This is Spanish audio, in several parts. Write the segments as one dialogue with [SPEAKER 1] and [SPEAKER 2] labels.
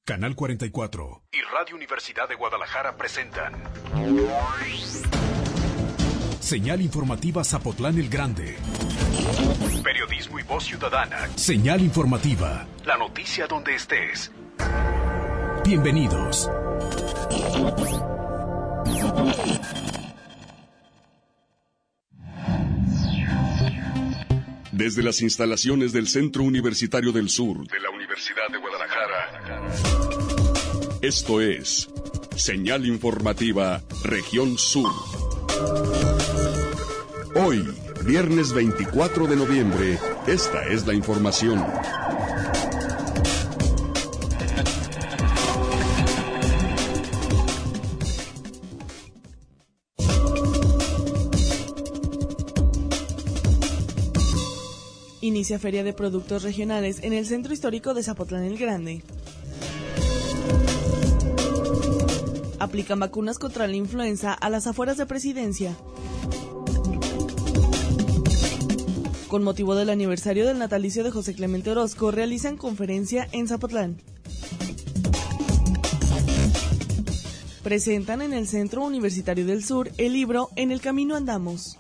[SPEAKER 1] Canal 44 y Radio Universidad de Guadalajara presentan Señal Informativa Zapotlán el Grande. Periodismo y voz ciudadana. Señal Informativa. La noticia donde estés. Bienvenidos.
[SPEAKER 2] Desde las instalaciones del Centro Universitario del Sur de la Universidad de Guadalajara, esto es Señal Informativa Región Sur. Hoy, viernes 24 de noviembre, esta es la información.
[SPEAKER 3] Inicia Feria de Productos Regionales en el Centro Histórico de Zapotlán el Grande. Aplican vacunas contra la influenza a las afueras de Presidencia. Con motivo del aniversario del natalicio de José Clemente Orozco, realizan conferencia en Zapotlán. Presentan en el Centro Universitario del Sur el libro En el Camino Andamos.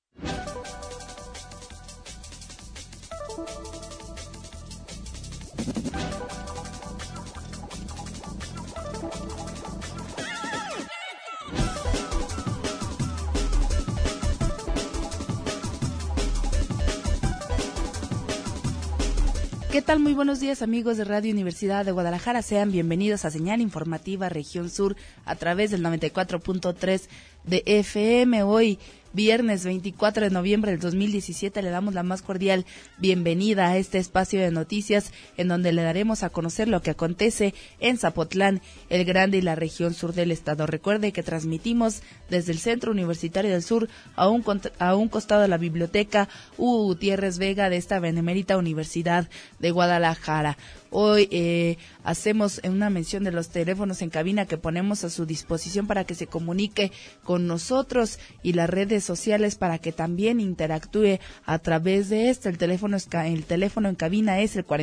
[SPEAKER 4] ¿Qué tal? Muy buenos días, amigos de Radio Universidad de Guadalajara. Sean bienvenidos a Señal Informativa Región Sur a través del 94.3 de FM. Hoy, viernes 24 de noviembre del 2017, le damos la más cordial bienvenida a este espacio de noticias en donde le daremos a conocer lo que acontece en Zapotlán el Grande y la región sur del estado. Recuerde que transmitimos desde el Centro Universitario del Sur a un costado de la Biblioteca Hugo Gutiérrez Vega de esta benemérita Universidad de Guadalajara. Hoy hacemos una mención de los teléfonos en cabina que ponemos a su disposición para que se comunique con nosotros y las redes sociales para que también interactúe a través de esto. El teléfono en cabina es el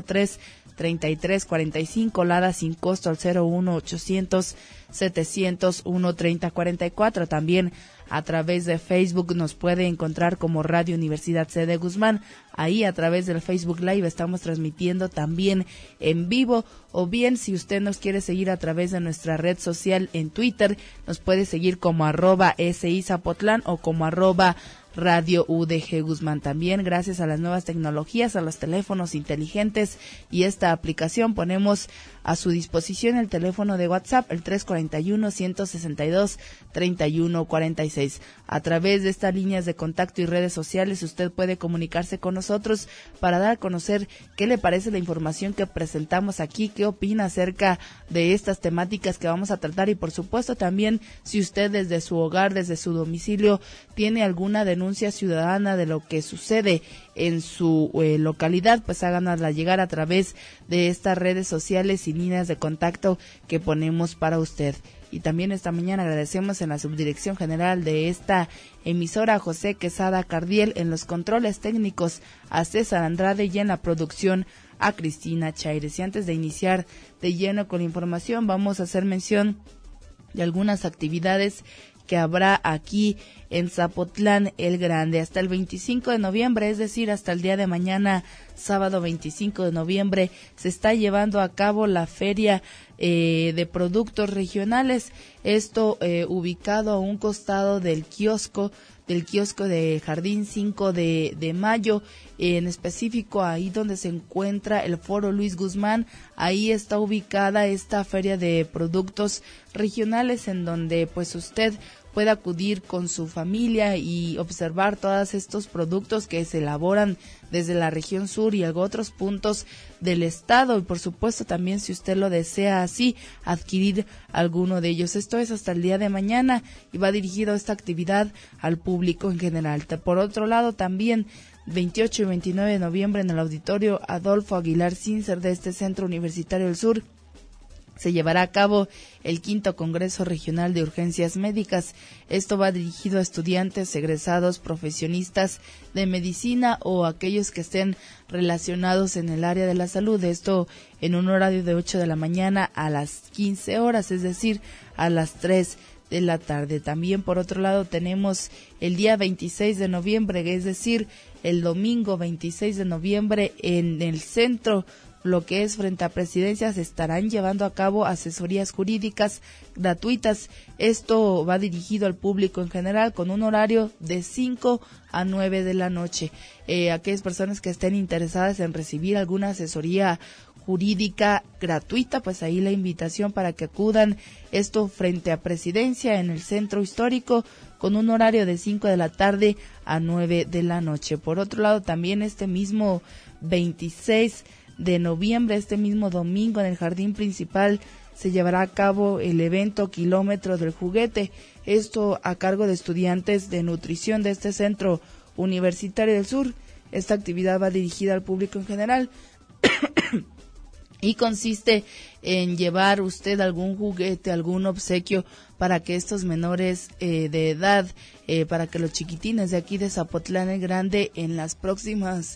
[SPEAKER 4] 413-3345, LADA sin costo al 01800-701-3044. También a través de Facebook nos puede encontrar como Radio Universidad C. de Guzmán. Ahí a través del Facebook Live estamos transmitiendo también en vivo, o bien si usted nos quiere seguir a través de nuestra red social en Twitter, nos puede seguir como @SI Zapotlán o como Radio UDG Guzmán. También gracias a las nuevas tecnologías, a los teléfonos inteligentes y esta aplicación, ponemos a su disposición el teléfono de WhatsApp, el 341-162-3146. A través de estas líneas de contacto y redes sociales usted puede comunicarse con nosotros para dar a conocer qué le parece la información que presentamos aquí, qué opina acerca de estas temáticas que vamos a tratar y por supuesto también si usted desde su hogar, desde su domicilio, tiene alguna denuncia ciudadana de lo que sucede en su localidad, pues háganosla llegar a través de estas redes sociales y líneas de contacto que ponemos para usted. Y también esta mañana agradecemos en la subdirección general de esta emisora a José Quesada Cardiel, en los controles técnicos a César Andrade y en la producción a Cristina Chaires. Y antes de iniciar de lleno con la información, vamos a hacer mención de algunas actividades que habrá aquí en Zapotlán el Grande. Hasta el 25 de noviembre, es decir, hasta el día de mañana, sábado 25 de noviembre, se está llevando a cabo la Feria de Productos Regionales. Esto ubicado a un costado del kiosco de Jardín 5 de Mayo, en específico ahí donde se encuentra el Foro Luis Guzmán. Ahí está ubicada esta Feria de Productos Regionales en donde pues usted puede acudir con su familia y observar todos estos productos que se elaboran desde la región sur y otros puntos del estado, y por supuesto también, si usted lo desea así, adquirir alguno de ellos. Esto es hasta el día de mañana y va dirigido esta actividad al público en general. Por otro lado, también 28 y 29 de noviembre en el auditorio Adolfo Aguilar Cincer de este Centro Universitario del Sur se llevará a cabo el 5º Congreso Regional de Urgencias Médicas. Esto va dirigido a estudiantes, egresados, profesionistas de medicina o aquellos que estén relacionados en el área de la salud. Esto en un horario de 8 de la mañana a las 15 horas, es decir, a las 3 de la tarde. También, por otro lado, tenemos el día 26 de noviembre, es decir, el domingo 26 de noviembre, en el centro, lo que es frente a Presidencia, se estarán llevando a cabo asesorías jurídicas gratuitas. Esto va dirigido al público en general con un horario de 5 a 9 de la noche. Aquellas personas que estén interesadas en recibir alguna asesoría jurídica gratuita, pues ahí la invitación para que acudan. Esto frente a Presidencia en el centro histórico con un horario de 5 de la tarde a 9 de la noche. Por otro lado, también este mismo 26 de noviembre, este mismo domingo, en el jardín principal se llevará a cabo el evento Kilómetro del Juguete, esto a cargo de estudiantes de nutrición de este Centro Universitario del Sur. Esta actividad va dirigida al público en general y consiste en llevar usted algún juguete, algún obsequio para que estos menores de edad, para que los chiquitines de aquí de Zapotlán el Grande en las próximas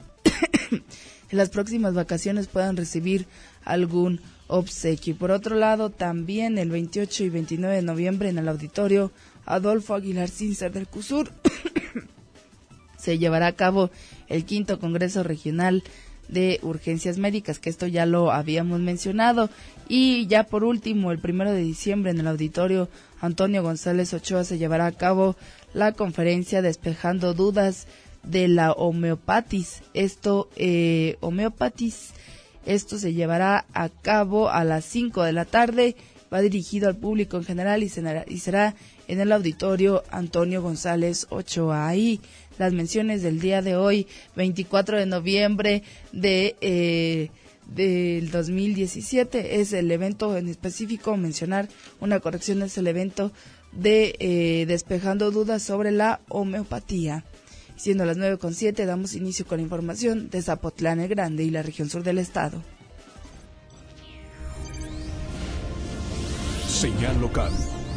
[SPEAKER 4] vacaciones puedan recibir algún obsequio. Y por otro lado, también el 28 y 29 de noviembre en el auditorio Adolfo Aguilar Cincer del CUSUR se llevará a cabo el 5º Congreso Regional de Urgencias Médicas, que esto ya lo habíamos mencionado. Y ya por último, el 1 de diciembre en el auditorio Antonio González Ochoa se llevará a cabo la conferencia Despejando Dudas de la homeopatis. Esto se llevará a cabo a las 5 de la tarde, va dirigido al público en general y será en el auditorio Antonio González Ochoa. Ahí las menciones del día de hoy, 24 de noviembre del 2017, es el evento en específico, mencionar una corrección, es el evento de Despejando Dudas sobre la homeopatía. Siendo las 9:07, damos inicio con la información de Zapotlán el Grande y la región sur del estado.
[SPEAKER 1] Señal local.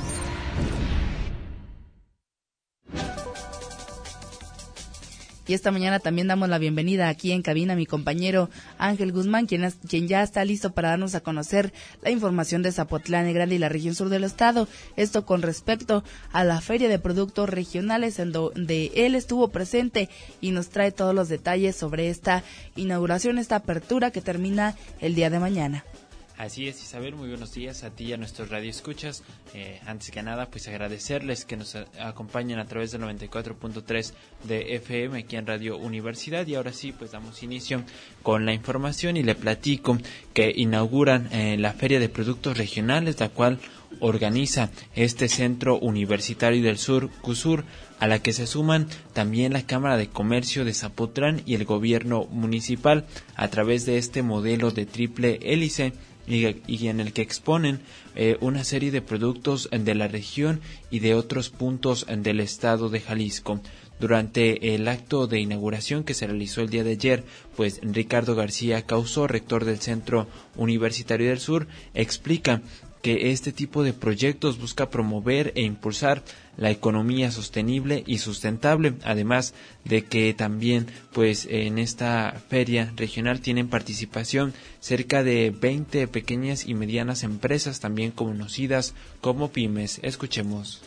[SPEAKER 4] Y esta mañana también damos la bienvenida aquí en cabina a mi compañero Ángel Guzmán, quien ya está listo para darnos a conocer la información de Zapotlán el Grande y la región sur del estado. Esto con respecto a la Feria de Productos Regionales, en donde él estuvo presente y nos trae todos los detalles sobre esta inauguración, esta apertura que termina el día de mañana.
[SPEAKER 5] Así es, Isabel, muy buenos días a ti y a nuestros radioescuchas. Antes que nada, pues agradecerles que nos acompañen a través del 94.3 de FM aquí en Radio Universidad. Y ahora sí, pues damos inicio con la información y le platico que inauguran la Feria de Productos Regionales, la cual organiza este Centro Universitario del Sur, CUSUR, a la que se suman también la Cámara de Comercio de Zapotlán y el gobierno municipal a través de este modelo de triple hélice, y en el que exponen una serie de productos de la región y de otros puntos del estado de Jalisco. Durante el acto de inauguración que se realizó el día de ayer, pues Ricardo García Causó, rector del Centro Universitario del Sur, explica que este tipo de proyectos busca promover e impulsar la economía sostenible y sustentable, además de que también pues en esta feria regional tienen participación cerca de 20 pequeñas y medianas empresas, también conocidas como pymes. Escuchemos.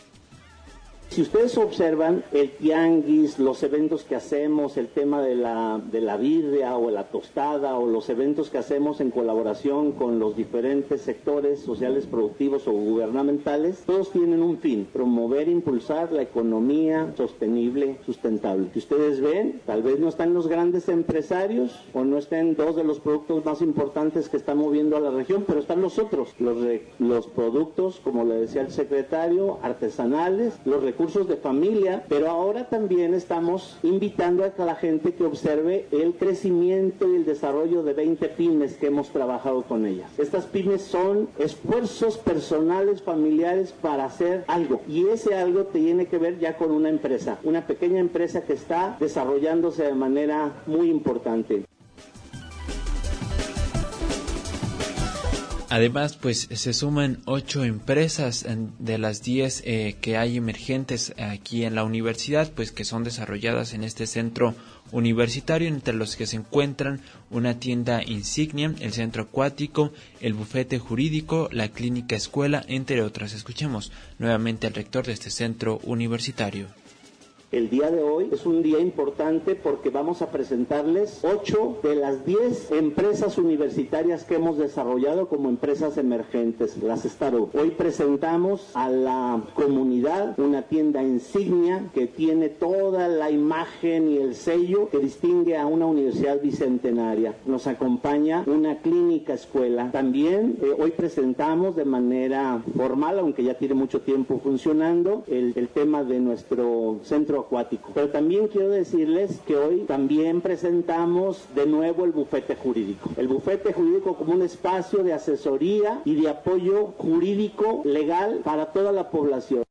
[SPEAKER 6] Si ustedes observan el tianguis, los eventos que hacemos, el tema de la birria o la tostada, o los eventos que hacemos en colaboración con los diferentes sectores sociales, productivos o gubernamentales, todos tienen un fin: promover e impulsar la economía sostenible, sustentable. Si ustedes ven, tal vez no están los grandes empresarios o no estén dos de los productos más importantes que están moviendo a la región, pero están los otros, los productos, como le decía el secretario, artesanales, los recursos de familia, pero ahora también estamos invitando a la gente que observe el crecimiento y el desarrollo de 20 pymes que hemos trabajado con ellas. Estas pymes son esfuerzos personales, familiares para hacer algo, y ese algo tiene que ver ya con una empresa, una pequeña empresa que está desarrollándose de manera muy importante.
[SPEAKER 5] Además, pues se suman 8 empresas de las 10 que hay emergentes aquí en la universidad, pues que son desarrolladas en este centro universitario, entre los que se encuentran una tienda insignia, el centro acuático, el bufete jurídico, la clínica escuela, entre otras. Escuchemos nuevamente al rector de este centro universitario.
[SPEAKER 6] El día de hoy es un día importante porque vamos a presentarles 8 de las 10 empresas universitarias que hemos desarrollado como empresas emergentes, las startups. Hoy presentamos a la comunidad una tienda insignia que tiene toda la imagen y el sello que distingue a una universidad bicentenaria. Nos acompaña una clínica escuela. También hoy presentamos de manera formal, aunque ya tiene mucho tiempo funcionando, el tema de nuestro centro acuático. Pero también quiero decirles que hoy también presentamos de nuevo el bufete jurídico. El bufete jurídico como un espacio de asesoría y de apoyo jurídico legal para toda la población.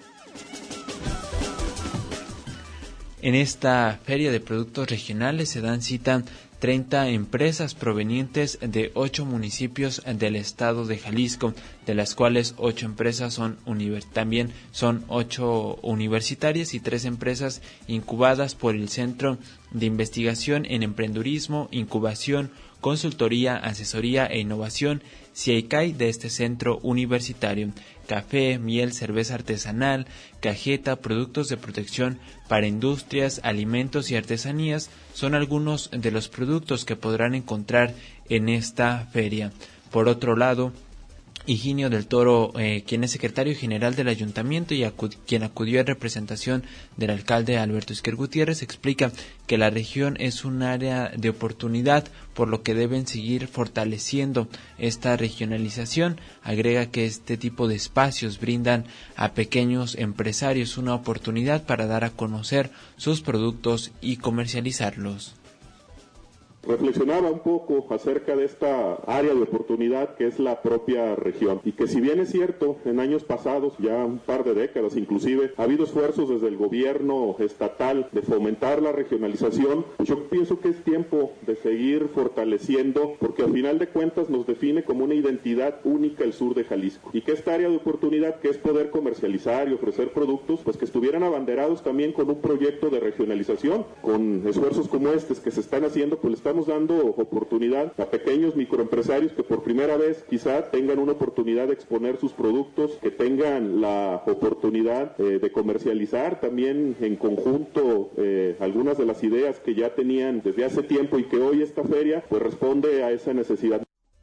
[SPEAKER 5] En esta feria de productos regionales se dan cita 30 empresas provenientes de 8 municipios del estado de Jalisco, de las cuales 8 empresas también son 8 universitarias y 3 empresas incubadas por el Centro de Investigación en Emprendedurismo, Incubación, Consultoría, Asesoría e Innovación, CIECAI, de este centro universitario. Café, miel, cerveza artesanal, cajeta, productos de protección para industrias, alimentos y artesanías son algunos de los productos que podrán encontrar en esta feria. Por otro lado, Higinio del Toro, quien es secretario general del ayuntamiento y quien acudió en representación del alcalde Alberto Izquierdo Gutiérrez, explica que la región es un área de oportunidad, por lo que deben seguir fortaleciendo esta regionalización. Agrega que este tipo de espacios brindan a pequeños empresarios una oportunidad para dar a conocer sus productos y comercializarlos.
[SPEAKER 7] Reflexionaba un poco acerca de esta área de oportunidad que es la propia región y que si bien es cierto en años pasados, ya un par de décadas inclusive, ha habido esfuerzos desde el gobierno estatal de fomentar la regionalización, pues yo pienso que es tiempo de seguir fortaleciendo porque al final de cuentas nos define como una identidad única el sur de Jalisco y que esta área de oportunidad que es poder comercializar y ofrecer productos, pues que estuvieran abanderados también con un proyecto de regionalización, con esfuerzos como estos que se están haciendo, pues le estamos dando oportunidad a pequeños microempresarios que por primera vez quizá tengan una oportunidad de exponer sus productos, que tengan la oportunidad de comercializar también en conjunto algunas de las ideas que ya tenían desde hace tiempo y que hoy esta feria pues responde a esa necesidad.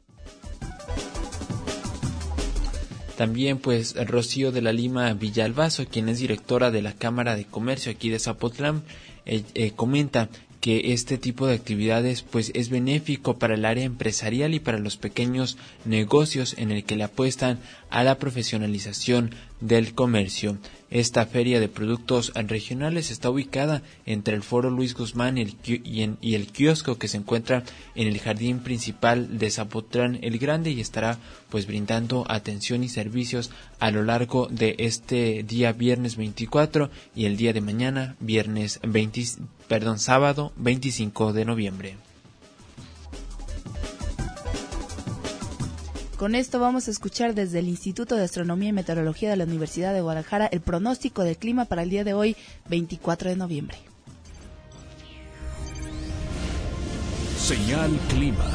[SPEAKER 5] También pues Rocío de la Lima Villalbazo, quien es directora de la Cámara de Comercio aquí de Zapotlán, comenta que este tipo de actividades pues es benéfico para el área empresarial y para los pequeños negocios en el que le apuestan a la profesionalización del comercio. Esta feria de productos regionales está ubicada entre el Foro Luis Guzmán y el kiosco que se encuentra en el jardín principal de Zapotlán el Grande y estará pues brindando atención y servicios a lo largo de este día viernes 24 y el día de mañana sábado 25 de noviembre.
[SPEAKER 4] Con esto vamos a escuchar desde el Instituto de Astronomía y Meteorología de la Universidad de Guadalajara el pronóstico del clima para el día de hoy, 24 de noviembre.
[SPEAKER 1] Señal Clima.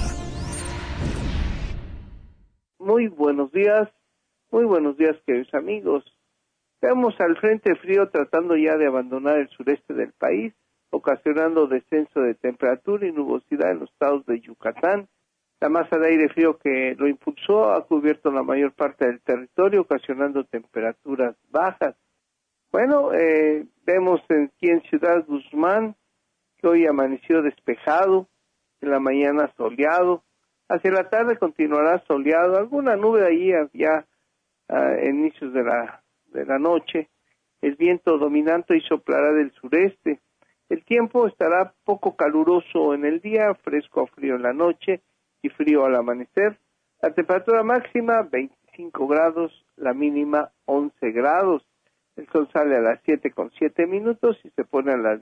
[SPEAKER 8] Muy buenos días queridos amigos. Vemos al frente frío tratando ya de abandonar el sureste del país, ocasionando descenso de temperatura y nubosidad en los estados de Yucatán. La masa de aire frío que lo impulsó ha cubierto la mayor parte del territorio, ocasionando temperaturas bajas. Bueno, vemos aquí en Ciudad Guzmán que hoy amaneció despejado, en la mañana soleado, hacia la tarde continuará soleado, alguna nube ahí ya en inicios de la noche. El viento dominante y soplará del sureste. El tiempo estará poco caluroso en el día, fresco o frío en la noche y frío al amanecer. La temperatura máxima 25 grados, la mínima 11 grados. El sol sale a las 7:07 y se pone a las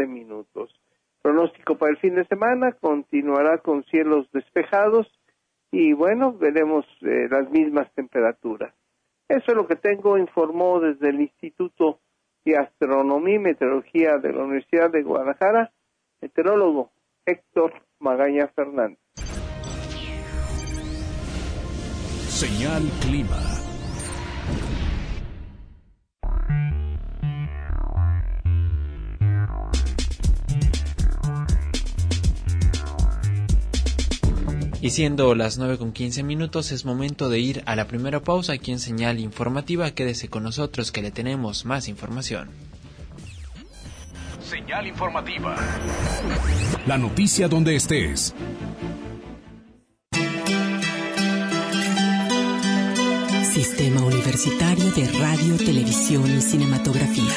[SPEAKER 8] 18:12. Pronóstico para el fin de semana: continuará con cielos despejados y bueno, veremos las mismas temperaturas. Eso es lo que tengo, informó desde el Instituto de Astronomía y Meteorología de la Universidad de Guadalajara, meteorólogo Héctor Magaña Fernández.
[SPEAKER 1] Señal Clima.
[SPEAKER 5] Y siendo las 9:15, es momento de ir a la primera pausa aquí en Señal Informativa. Quédese con nosotros que le tenemos más información.
[SPEAKER 1] Señal Informativa. La noticia donde estés.
[SPEAKER 9] Sistema Universitario de Radio, Televisión y Cinematografía.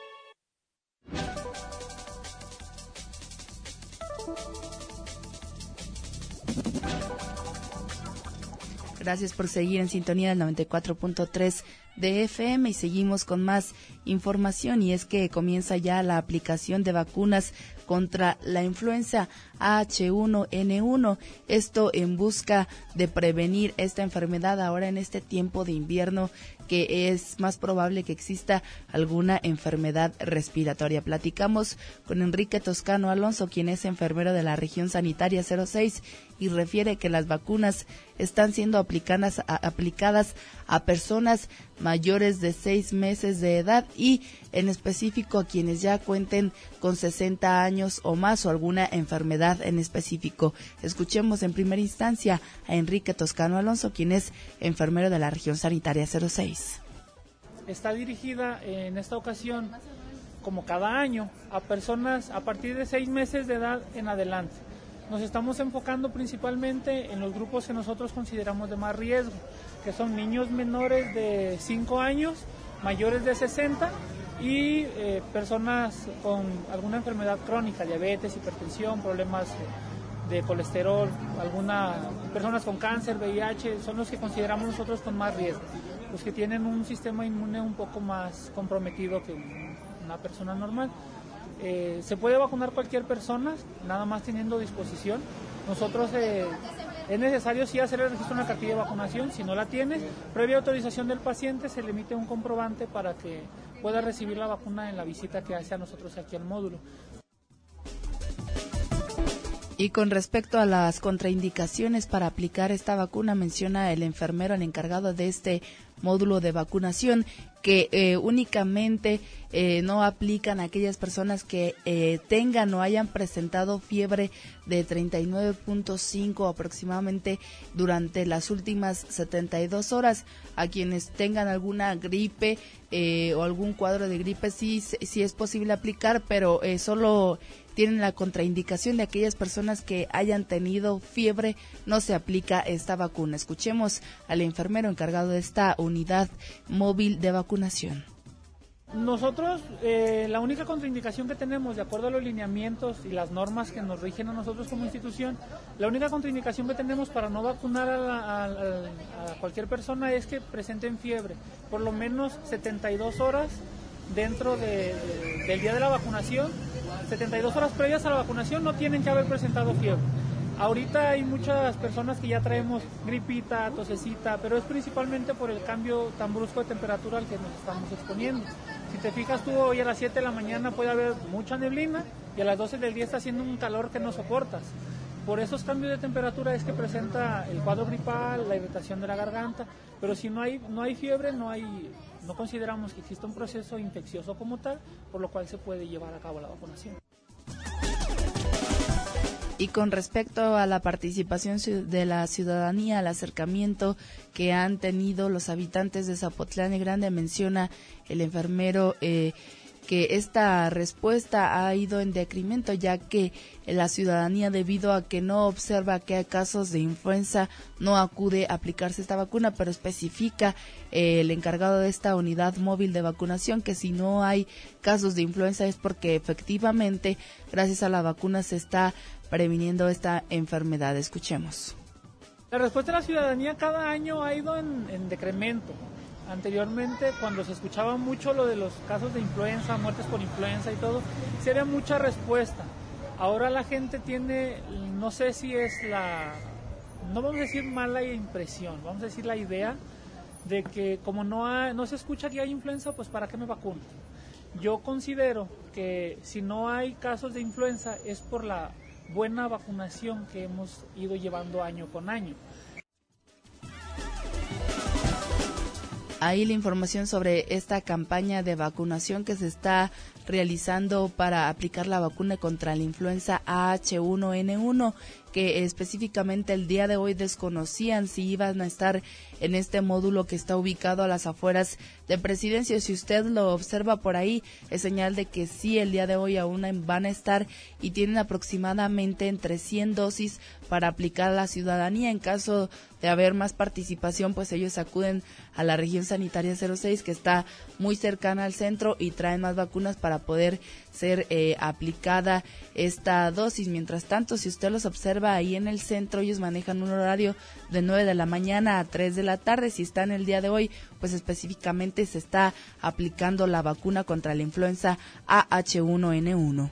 [SPEAKER 4] Gracias por seguir en sintonía del 94.3 de FM y seguimos con más información, y es que comienza ya la aplicación de vacunas contra la influenza H1N1, esto en busca de prevenir esta enfermedad ahora en este tiempo de invierno, que es más probable que exista alguna enfermedad respiratoria. Platicamos con Enrique Toscano Alonso, quien es enfermero de la región sanitaria 06, y refiere que las vacunas están siendo aplicadas a personas mayores de 6 meses de edad y en específico a quienes ya cuenten con 60 años o más o alguna enfermedad en específico. Escuchemos en primera instancia a Enrique Toscano Alonso, quien es enfermero de la región sanitaria 06.
[SPEAKER 10] Está dirigida en esta ocasión, como cada año, a personas a partir de 6 meses de edad en adelante. Nos estamos enfocando principalmente en los grupos que nosotros consideramos de más riesgo, que son niños menores de 5 años, mayores de 60 y personas con alguna enfermedad crónica, diabetes, hipertensión, problemas de colesterol, personas con cáncer, VIH, son los que consideramos nosotros con más riesgo, los que tienen un sistema inmune un poco más comprometido que una persona normal. Se puede vacunar cualquier persona, nada más teniendo disposición. Nosotros es necesario sí hacer el registro en la cartilla de vacunación. Si no la tienes, previa autorización del paciente, se le emite un comprobante para que pueda recibir la vacuna en la visita que hace a nosotros aquí al módulo.
[SPEAKER 4] Y con respecto a las contraindicaciones para aplicar esta vacuna, menciona el enfermero, el encargado de este módulo de vacunación, que únicamente no aplican a aquellas personas que tengan o hayan presentado fiebre de 39.5 aproximadamente durante las últimas 72 horas. A quienes tengan alguna gripe o algún cuadro de gripe sí es posible aplicar, pero solo tienen la contraindicación de aquellas personas que hayan tenido fiebre, no se aplica esta vacuna. Escuchemos al enfermero encargado de esta unidad móvil de vacunación.
[SPEAKER 10] Nosotros, la única contraindicación que tenemos, de acuerdo a los lineamientos y las normas que nos rigen a nosotros como institución, la única contraindicación que tenemos para no vacunar a cualquier persona es que presenten fiebre, por lo menos 72 horas dentro del día de la vacunación, 72 horas previas a la vacunación no tienen que haber presentado fiebre. Ahorita hay muchas personas que ya traemos gripita, tosecita, pero es principalmente por el cambio tan brusco de temperatura al que nos estamos exponiendo. Si te fijas tú, hoy a las 7 de la mañana puede haber mucha neblina y a las 12 del día está haciendo un calor que no soportas. Por esos cambios de temperatura es que presenta el cuadro gripal, la irritación de la garganta, pero si no hay fiebre, no consideramos que exista un proceso infeccioso como tal, por lo cual se puede llevar a cabo la vacunación.
[SPEAKER 4] Y con respecto a la participación de la ciudadanía, al acercamiento que han tenido los habitantes de Zapotlán el Grande, menciona el enfermero que esta respuesta ha ido en decremento, ya que la ciudadanía, debido a que no observa que hay casos de influenza, no acude a aplicarse esta vacuna, pero especifica el encargado de esta unidad móvil de vacunación que si no hay casos de influenza es porque efectivamente gracias a la vacuna se está previniendo esta enfermedad. Escuchemos.
[SPEAKER 10] La respuesta de la ciudadanía cada año ha ido en decremento. Anteriormente, cuando se escuchaba mucho lo de los casos de influenza, muertes por influenza y todo, se había mucha respuesta. Ahora la gente tiene, no sé si es no vamos a decir mala impresión, vamos a decir la idea de que como no se escucha que hay influenza, pues ¿para qué me vacuno? Yo considero que si no hay casos de influenza es por la buena vacunación que hemos ido llevando año con año.
[SPEAKER 4] Ahí la información sobre esta campaña de vacunación que se está realizando para aplicar la vacuna contra la influenza H1N1, que específicamente el día de hoy desconocían si iban a estar en este módulo que está ubicado a las afueras de Presidencia. Si usted lo observa por ahí, es señal de que sí, el día de hoy aún van a estar y tienen aproximadamente entre 100 dosis para aplicar a la ciudadanía. En caso de haber más participación, pues ellos acuden a la región sanitaria 06, que está muy cercana al centro, y traen más vacunas para poder ser aplicada esta dosis. Mientras tanto, si usted los observa ahí en el centro, ellos manejan un horario de 9 de la mañana a 3 de la tarde. Si están el día de hoy, pues específicamente se está aplicando la vacuna contra la influenza H1N1.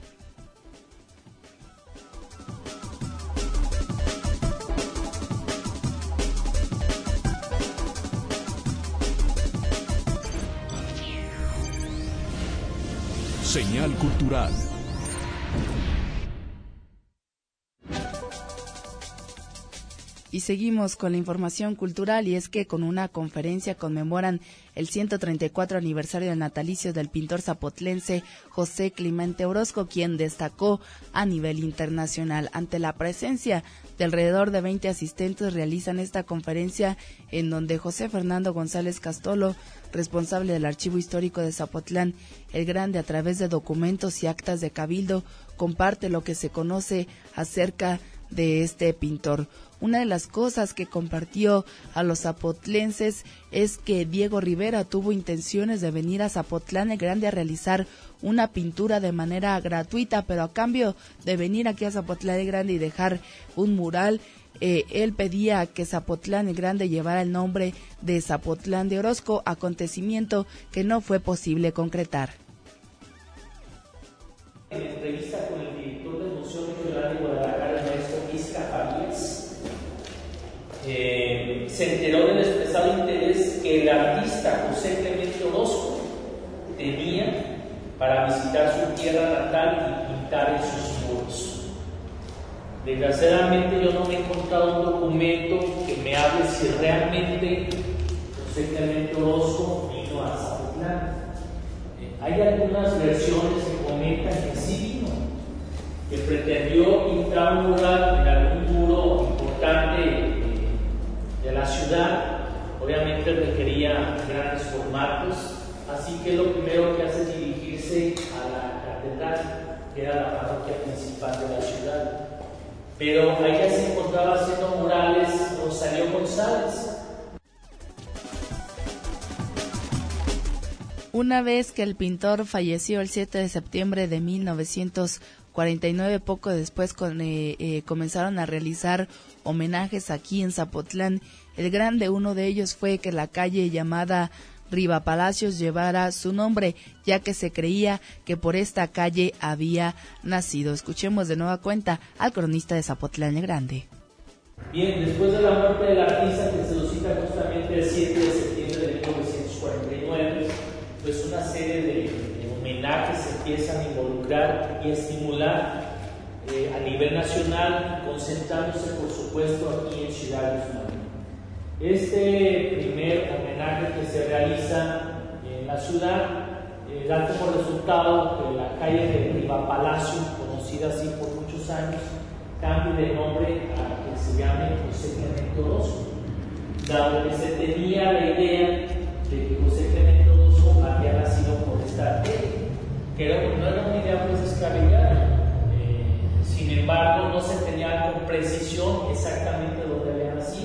[SPEAKER 1] Señal cultural.
[SPEAKER 4] Y seguimos con la información cultural, y es que con una conferencia conmemoran el 134 aniversario del natalicio del pintor zapotlense José Clemente Orozco, quien destacó a nivel internacional. Ante la presencia de alrededor de 20 asistentes, realizan esta conferencia en donde José Fernando González Castolo, responsable del Archivo Histórico de Zapotlán el Grande, a través de documentos y actas de cabildo, comparte lo que se conoce acerca de este pintor. Una de las cosas que compartió a los zapotlenses es que Diego Rivera tuvo intenciones de venir a Zapotlán el Grande a realizar una pintura de manera gratuita, pero a cambio de venir aquí a Zapotlán el Grande y dejar un mural, él pedía que Zapotlán el Grande llevara el nombre de Zapotlán de Orozco, acontecimiento que no fue posible concretar.
[SPEAKER 11] En entrevista con el director del Museo Regional de Guadalajara, el maestro Isca Farías, se enteró del expresado interés que el artista José Clemente Orozco tenía para visitar su tierra natal y pintar en sus muros. Desgraciadamente yo no me he encontrado un documento que me hable si realmente José Clemente Orozco vino a Zapotlán. Hay algunas versiones que comentan que sí vino, que pretendió pintar un mural en algún muro importante de la ciudad. Obviamente requería grandes formatos, así que lo primero que hace es dirigirse a la catedral, que era la parroquia principal de la ciudad. Pero allá se encontraba haciendo murales Rosario González.
[SPEAKER 4] Una vez que el pintor falleció el 7 de septiembre de 1949, poco después comenzaron a realizar homenajes aquí en Zapotlán el Grande. Uno de ellos fue que la calle llamada Riva Palacios llevara su nombre, ya que se creía que por esta calle había nacido. Escuchemos de nueva cuenta al cronista de Zapotlán el Grande.
[SPEAKER 11] Bien, después de la muerte del artista, que se lo cita justamente el 7 de septiembre de 1949, pues una serie de homenajes se empiezan a involucrar y a estimular a nivel nacional, concentrándose por supuesto aquí en Ciudad Guzmán. Este primer homenaje que se realiza en la ciudad da como resultado que la calle de Riva Palacio, conocida así por muchos años, cambie de nombre a que se llame José Clemente Orozco, dado que se tenía la idea de que José Clemente Orozco había nacido por esta calle, que no era una idea pues descabellada. Sin embargo, no se tenía con precisión exactamente dónde había nacido.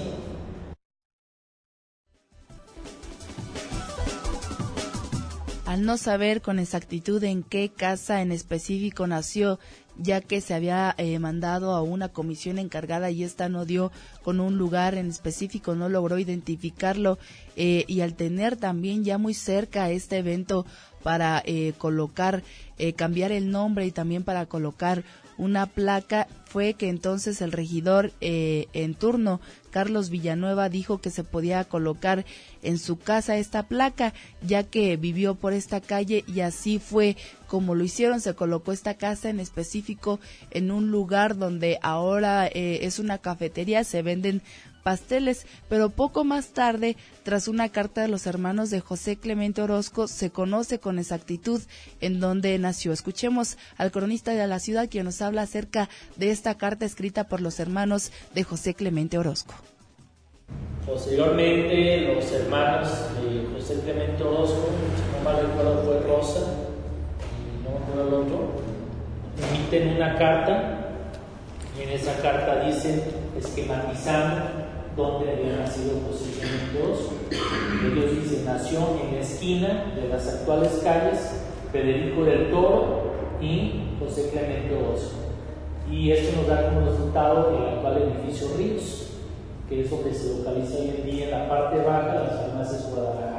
[SPEAKER 4] Al no saber con exactitud en qué casa en específico nació, ya que se había mandado a una comisión encargada y esta no dio con un lugar en específico, no logró identificarlo, y al tener también ya muy cerca este evento para cambiar el nombre y también para colocar una placa, fue que entonces el regidor en turno, Carlos Villanueva, dijo que se podía colocar en su casa esta placa, ya que vivió por esta calle, y así fue como lo hicieron. Se colocó esta casa en específico en un lugar donde ahora es una cafetería, se venden pasteles, pero poco más tarde, tras una carta de los hermanos de José Clemente Orozco, se conoce con exactitud en dónde nació. Escuchemos al cronista de la ciudad, quien nos habla acerca de esta carta escrita por los hermanos de José Clemente Orozco.
[SPEAKER 11] Posteriormente, los hermanos de José Clemente Orozco, si no mal recuerdo fue Rosa, y no me acuerdo el otro, emiten una carta, y en esa carta dicen, esquematizando dónde había nacido José Clemente Orozco. Ellos dicen, nació en la esquina de las actuales calles Federico del Toro y José Clemente Orozco. Y esto nos da como resultado el actual edificio Ríos, que es donde se localiza hoy en día en la parte baja de las farmacias Guadalajara.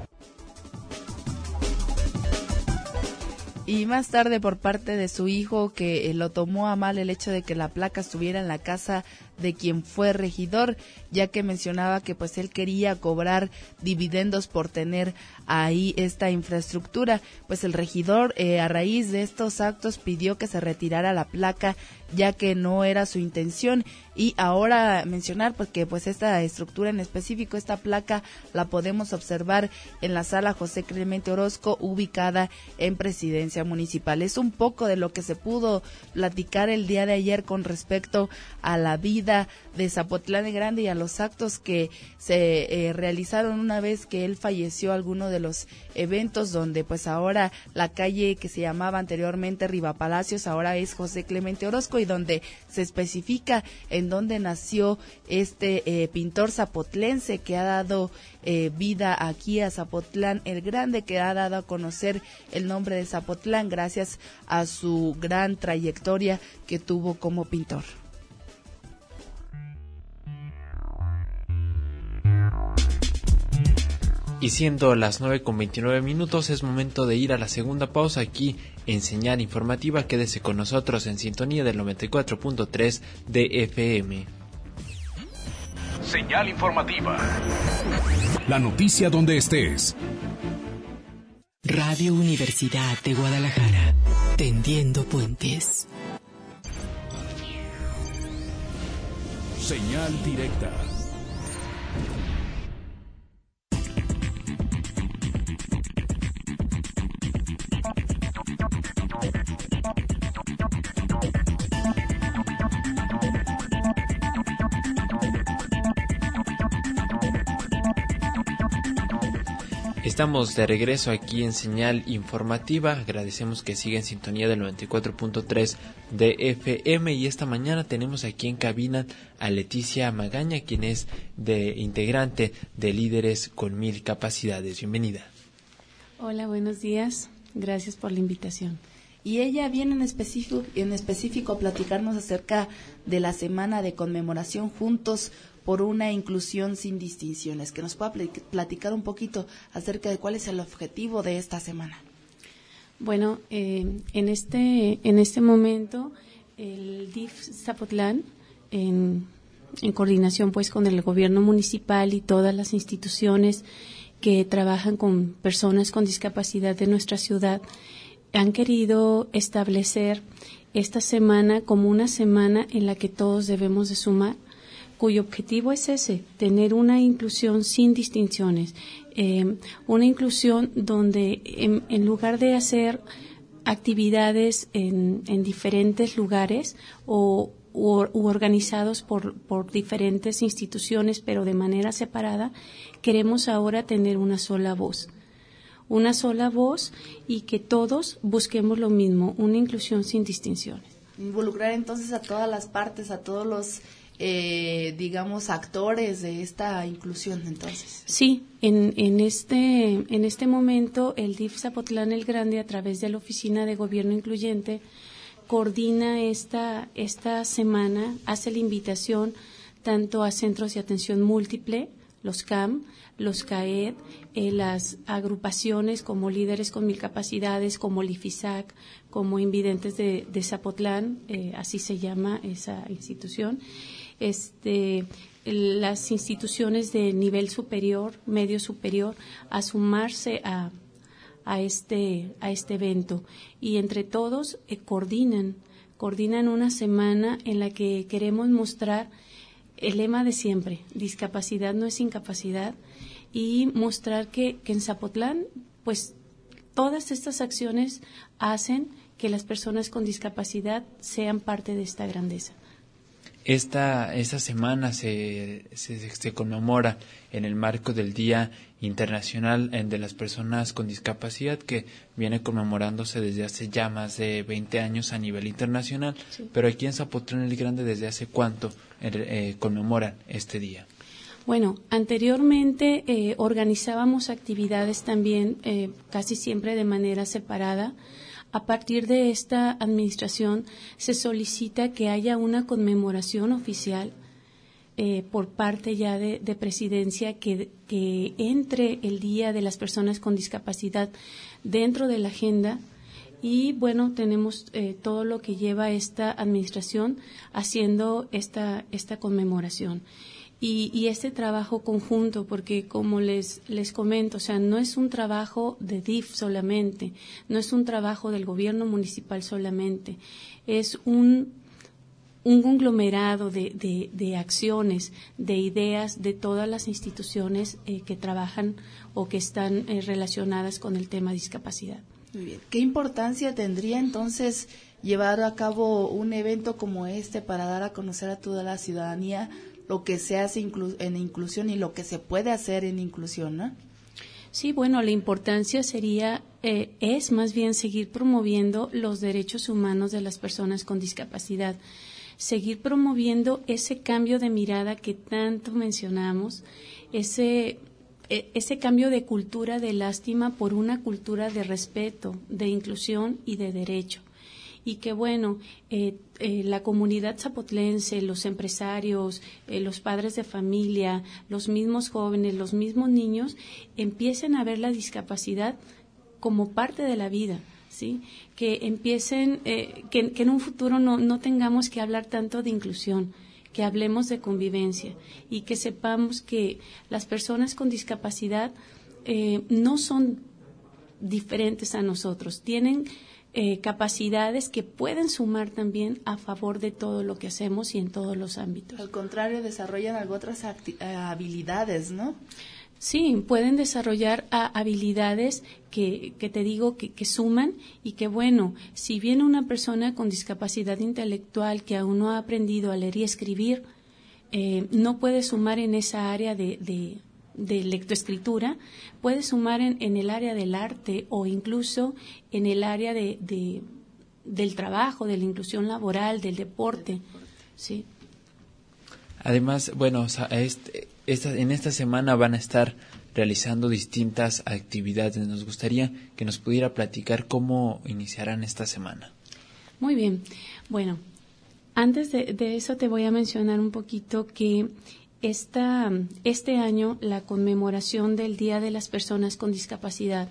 [SPEAKER 4] Y más tarde, por parte de su hijo, que lo tomó a mal el hecho de que la placa estuviera en la casa de quien fue regidor, ya que mencionaba que pues él quería cobrar dividendos por tener ahí esta infraestructura. Pues el regidor, a raíz de estos actos, pidió que se retirara la placa, ya que no era su intención. Y ahora mencionar porque pues esta estructura en específico, esta placa, la podemos observar en la sala José Clemente Orozco, ubicada en Presidencia Municipal. Es un poco de lo que se pudo platicar el día de ayer con respecto a la vida de Zapotlán el Grande y a los actos que se realizaron una vez que él falleció, alguno de los eventos donde pues ahora la calle que se llamaba anteriormente Rivapalacios ahora es José Clemente Orozco, y donde se especifica en dónde nació este pintor zapotlense que ha dado vida aquí a Zapotlán el Grande, que ha dado a conocer el nombre de Zapotlán gracias a su gran trayectoria que tuvo como pintor.
[SPEAKER 5] Y siendo las 9:29, es momento de ir a la segunda pausa aquí en Señal Informativa. Quédese con nosotros en sintonía del 94.3 de FM.
[SPEAKER 1] Señal Informativa. La noticia donde estés.
[SPEAKER 9] Radio Universidad de Guadalajara. Tendiendo puentes.
[SPEAKER 1] Señal directa.
[SPEAKER 5] Estamos de regreso aquí en Señal Informativa. Agradecemos que siga en sintonía del 94.3 de FM, y esta mañana tenemos aquí en cabina a Leticia Magaña, quien es integrante de Líderes con 1000 Capacidades. Bienvenida.
[SPEAKER 12] Hola, buenos días. Gracias por la invitación.
[SPEAKER 4] Y ella viene en específico a platicarnos acerca de la semana de conmemoración Juntos por una Inclusión sin Distinciones, que nos pueda platicar un poquito acerca de cuál es el objetivo de esta semana.
[SPEAKER 12] Bueno, en este momento el DIF Zapotlán, en coordinación pues con el gobierno municipal y todas las instituciones que trabajan con personas con discapacidad de nuestra ciudad, han querido establecer esta semana como una semana en la que todos debemos de sumar, cuyo objetivo es ese, tener una inclusión sin distinciones, una inclusión donde en lugar de hacer actividades en diferentes lugares u organizados por diferentes instituciones, pero de manera separada, queremos ahora tener una sola voz y que todos busquemos lo mismo, una inclusión sin distinciones.
[SPEAKER 4] Involucrar entonces a todas las partes, a todos los actores de esta inclusión, entonces.
[SPEAKER 12] Sí, en este momento el DIF Zapotlán el Grande, a través de la Oficina de Gobierno Incluyente, coordina esta semana, hace la invitación tanto a centros de atención múltiple, los CAM, los CAED, las agrupaciones como Líderes con Mil Capacidades, como LIFISAC, como Invidentes de Zapotlán, así se llama esa institución, las instituciones de nivel superior, medio superior, a sumarse a este evento, y entre todos coordinan una semana en la que queremos mostrar el lema de siempre: discapacidad no es incapacidad, y mostrar que en Zapotlán, pues, todas estas acciones hacen que las personas con discapacidad sean parte de esta grandeza.
[SPEAKER 5] Esta semana se conmemora en el marco del Día Internacional de las Personas con Discapacidad, que viene conmemorándose desde hace ya más de 20 años a nivel internacional. Sí. Pero aquí en Zapotlán el Grande, ¿desde hace cuánto conmemoran este día?
[SPEAKER 12] Bueno, anteriormente organizábamos actividades también, casi siempre de manera separada. A partir de esta administración se solicita que haya una conmemoración oficial por parte ya de Presidencia, que entre el Día de las Personas con Discapacidad dentro de la agenda. Y bueno, tenemos todo lo que lleva esta administración haciendo esta conmemoración. Y este trabajo conjunto, porque como les comento, o sea, no es un trabajo de DIF solamente, no es un trabajo del gobierno municipal solamente, es un conglomerado de acciones, de ideas de todas las instituciones que trabajan o que están relacionadas con el tema discapacidad.
[SPEAKER 4] Muy bien. ¿Qué importancia tendría entonces llevar a cabo un evento como este para dar a conocer a toda la ciudadanía lo que se hace en inclusión y lo que se puede hacer en inclusión, ¿no?
[SPEAKER 12] Sí, bueno, la importancia es más bien seguir promoviendo los derechos humanos de las personas con discapacidad, seguir promoviendo ese cambio de mirada que tanto mencionamos, ese cambio de cultura de lástima por una cultura de respeto, de inclusión y de derecho. Y que bueno, la comunidad zapotlense, los empresarios, los padres de familia, los mismos jóvenes, los mismos niños, empiecen a ver la discapacidad como parte de la vida, ¿sí? Que empiecen, que en un futuro no tengamos que hablar tanto de inclusión, que hablemos de convivencia y que sepamos que las personas con discapacidad no son diferentes a nosotros, tienen capacidades que pueden sumar también a favor de todo lo que hacemos y en todos los ámbitos.
[SPEAKER 4] Al contrario, desarrollan otras habilidades, ¿no?
[SPEAKER 12] Sí, pueden desarrollar habilidades que te digo que suman, y que bueno, si viene una persona con discapacidad intelectual que aún no ha aprendido a leer y escribir, no puede sumar en esa área de lectoescritura, puede sumar en el área del arte o incluso en el área del trabajo, de la inclusión laboral, del deporte, ¿sí?
[SPEAKER 5] Además, bueno, en esta semana van a estar realizando distintas actividades. Nos gustaría que nos pudiera platicar cómo iniciarán esta semana.
[SPEAKER 12] Muy bien. Bueno, antes de eso te voy a mencionar un poquito que este año la conmemoración del Día de las Personas con Discapacidad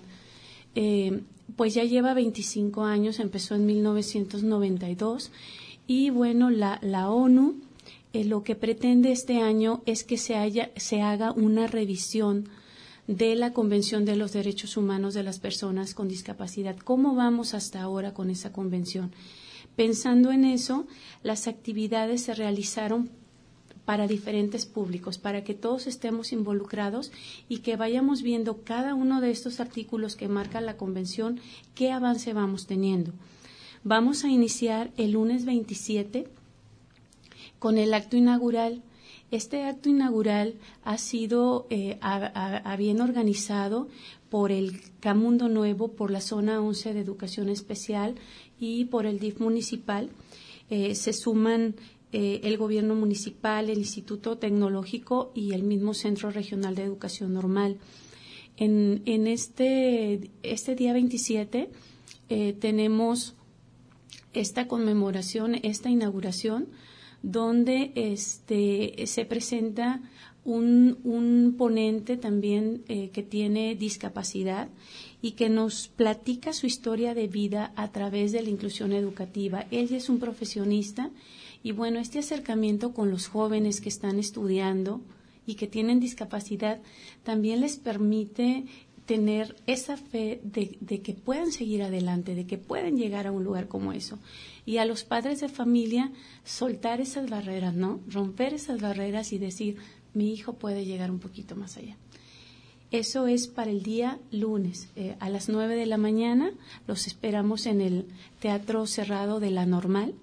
[SPEAKER 12] pues ya lleva 25 años, empezó en 1992, y bueno, la ONU lo que pretende este año es que se haga una revisión de la Convención de los Derechos Humanos de las Personas con Discapacidad. ¿Cómo vamos hasta ahora con esa convención? Pensando en eso, las actividades se realizaron para diferentes públicos, para que todos estemos involucrados y que vayamos viendo cada uno de estos artículos que marca la convención, qué avance vamos teniendo. Vamos a iniciar el lunes 27 con el acto inaugural. Este acto inaugural ha sido a bien organizado por el Camundo Nuevo, por la Zona 11 de Educación Especial y por el DIF municipal. Se suman el gobierno municipal, el Instituto Tecnológico y el mismo Centro Regional de Educación Normal. En este día 27 tenemos esta conmemoración, esta inauguración, donde se presenta un ponente también que tiene discapacidad y que nos platica su historia de vida a través de la inclusión educativa. Él es un profesionista y bueno, este acercamiento con los jóvenes que están estudiando y que tienen discapacidad también les permite tener esa fe de que puedan seguir adelante, de que pueden llegar a un lugar como eso. Y a los padres de familia soltar esas barreras, ¿no? Romper esas barreras y decir, mi hijo puede llegar un poquito más allá. Eso es para el día lunes, a las 9 de la mañana. Los esperamos en el Teatro Cerrado de La Normal,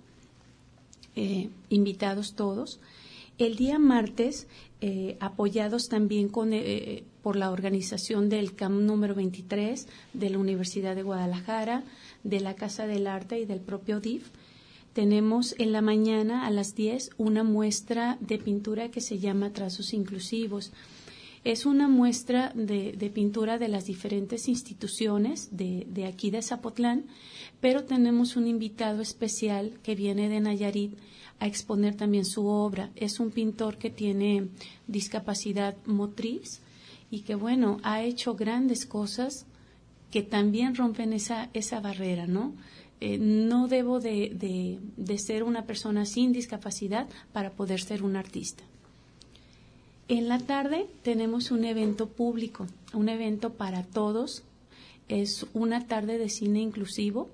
[SPEAKER 12] invitados todos. El día martes, apoyados también por la organización del CAM número 23, de la Universidad de Guadalajara, de la Casa del Arte y del propio DIF, tenemos en la mañana a las 10 una muestra de pintura que se llama Trazos Inclusivos. Es una muestra de pintura de las diferentes instituciones de aquí de Zapotlán, pero tenemos un invitado especial que viene de Nayarit a exponer también su obra. Es un pintor que tiene discapacidad motriz y que, bueno, ha hecho grandes cosas que también rompen esa barrera, ¿no? No debo de ser una persona sin discapacidad para poder ser un artista. En la tarde tenemos un evento público, un evento para todos. Es una tarde de cine inclusivo,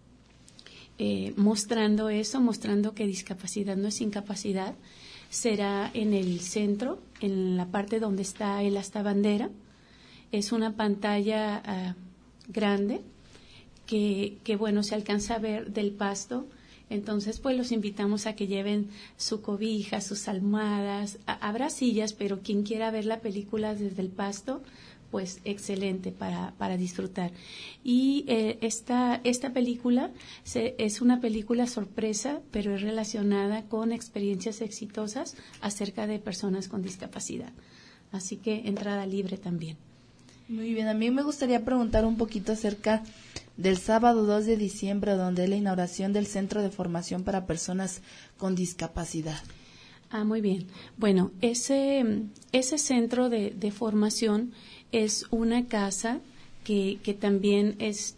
[SPEAKER 12] mostrando que discapacidad no es incapacidad. Será en el centro, en la parte donde está el astabandera. Es una pantalla grande que bueno, se alcanza a ver del pasto. Entonces, pues los invitamos a que lleven su cobija, sus almohadas. Habrá sillas, pero quien quiera ver la película desde el pasto, pues excelente para disfrutar. Y esta película es una película sorpresa, pero es relacionada con experiencias exitosas acerca de personas con discapacidad. Así que entrada libre también.
[SPEAKER 4] Muy bien, a mí me gustaría preguntar un poquito acerca del sábado 2 de diciembre, donde es la inauguración del Centro de Formación para Personas con Discapacidad.
[SPEAKER 12] Muy bien. Bueno, ese centro de formación es una casa que también,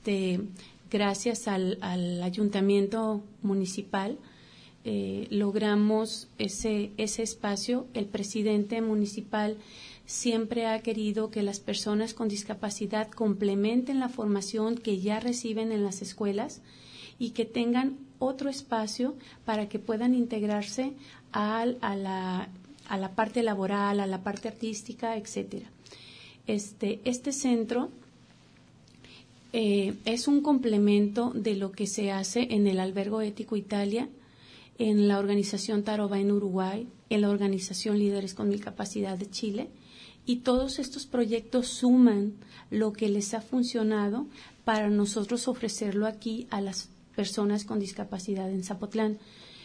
[SPEAKER 12] gracias al ayuntamiento municipal, logramos ese espacio. El presidente municipal siempre ha querido que las personas con discapacidad complementen la formación que ya reciben en las escuelas y que tengan otro espacio para que puedan integrarse a la parte laboral, a la parte artística, etcétera. Este centro es un complemento de lo que se hace en el Albergo Ético Italia, en la organización Taroba en Uruguay, en la organización Líderes con Discapacidad de Chile, y todos estos proyectos suman lo que les ha funcionado para nosotros ofrecerlo aquí a las personas con discapacidad en Zapotlán.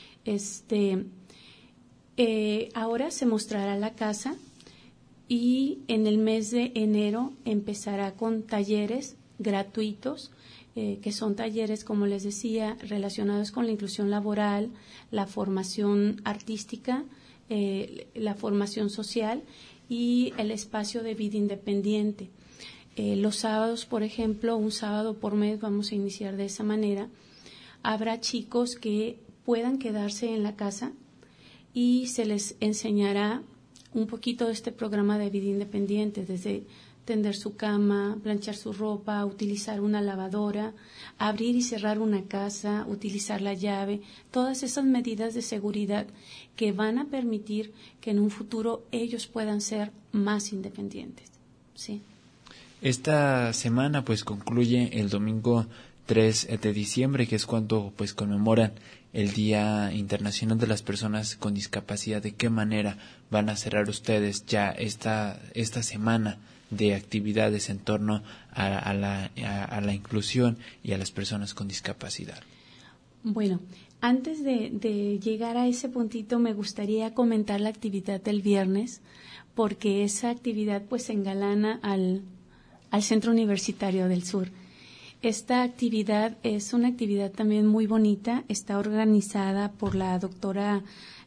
[SPEAKER 12] Ahora se mostrará la casa y en el mes de enero empezará con talleres gratuitos, que son talleres, como les decía, relacionados con la inclusión laboral, la formación artística, la formación social y el espacio de vida independiente. Los sábados, por ejemplo, un sábado por mes, vamos a iniciar de esa manera, habrá chicos que puedan quedarse en la casa y se les enseñará un poquito de este programa de vida independiente, desde tender su cama, planchar su ropa, utilizar una lavadora, abrir y cerrar una casa, utilizar la llave, todas esas medidas de seguridad que van a permitir que en un futuro ellos puedan ser más independientes. Sí.
[SPEAKER 5] Esta semana pues concluye el domingo 3 de diciembre, que es cuando pues conmemoran el Día Internacional de las Personas con Discapacidad. ¿De qué manera van a cerrar ustedes ya esta semana de actividades en torno a la inclusión y a las personas con discapacidad?
[SPEAKER 12] Bueno, antes de llegar a ese puntito, me gustaría comentar la actividad del viernes, porque esa actividad pues engalana al Centro Universitario del Sur. Esta actividad es una actividad también muy bonita, está organizada por la doctora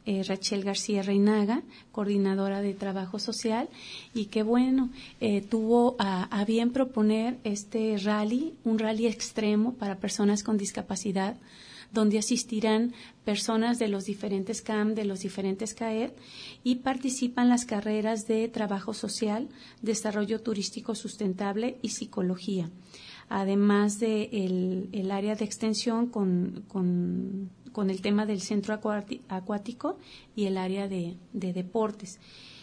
[SPEAKER 12] Rachel García Reinaga, coordinadora de trabajo social, y que bueno, tuvo a bien proponer este rally, un rally extremo para personas con discapacidad, donde asistirán personas de los diferentes CAM, de los diferentes CAED, y participan las carreras de trabajo social, desarrollo turístico sustentable y psicología, además de el área de extensión con el tema del centro acuático y el área de deportes.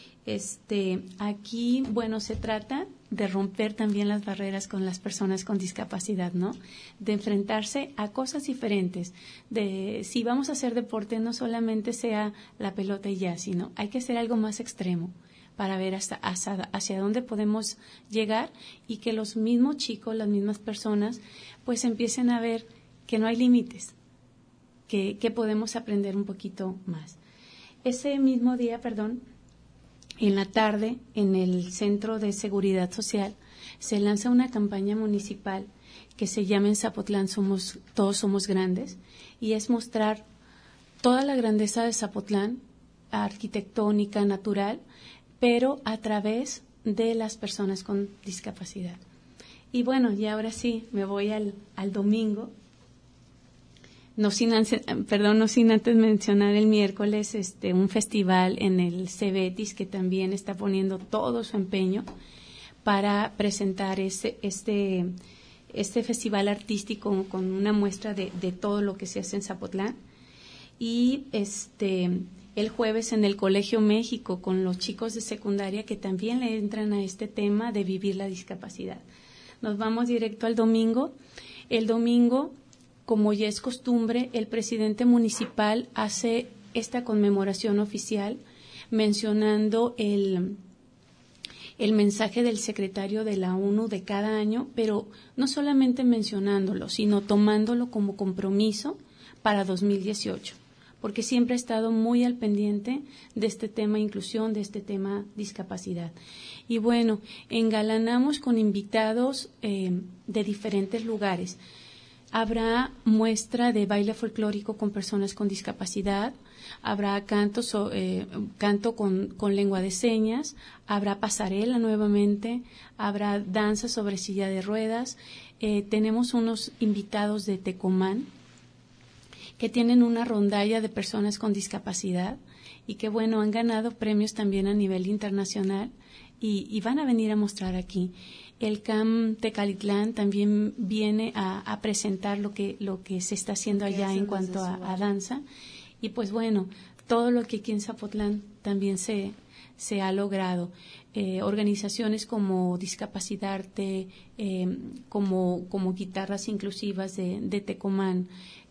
[SPEAKER 12] Aquí, bueno, se trata de romper también las barreras con las personas con discapacidad, ¿no? De enfrentarse a cosas diferentes. Si vamos a hacer deporte, no solamente sea la pelota y ya, sino hay que hacer algo más extremo para ver hacia dónde podemos llegar, y que los mismos chicos, las mismas personas, pues empiecen a ver que no hay límites, que podemos aprender un poquito más. Ese mismo día, en la tarde, en el Centro de Seguridad Social, se lanza una campaña municipal que se llama En Zapotlán Todos Somos Grandes, y es mostrar toda la grandeza de Zapotlán, arquitectónica, natural, pero a través de las personas con discapacidad. Y bueno, y ahora sí, me voy al domingo. No sin antes mencionar el miércoles un festival en el Cebetis, que también está poniendo todo su empeño para presentar este festival artístico con una muestra de todo lo que se hace en Zapotlán. Y el jueves en el Colegio México, con los chicos de secundaria que también le entran a este tema de vivir la discapacidad. Nos vamos directo al domingo. El domingo, como ya es costumbre, el presidente municipal hace esta conmemoración oficial mencionando el mensaje del secretario de la ONU de cada año, pero no solamente mencionándolo, sino tomándolo como compromiso para 2018, porque siempre ha estado muy al pendiente de este tema inclusión, de este tema discapacidad. Y bueno, engalanamos con invitados de diferentes lugares. Habrá muestra de baile folclórico con personas con discapacidad, habrá canto con lengua de señas, habrá pasarela nuevamente, habrá danza sobre silla de ruedas. Tenemos unos invitados de Tecomán que tienen una rondalla de personas con discapacidad y que, bueno, han ganado premios también a nivel internacional y van a venir a mostrar aquí. El CAM Tecalitlán también viene a presentar lo que se está haciendo allá en cuanto a danza. Y pues bueno, todo lo que aquí en Zapotlán también se ha logrado. Organizaciones como Discapacitarte, como Guitarras Inclusivas de Tecomán,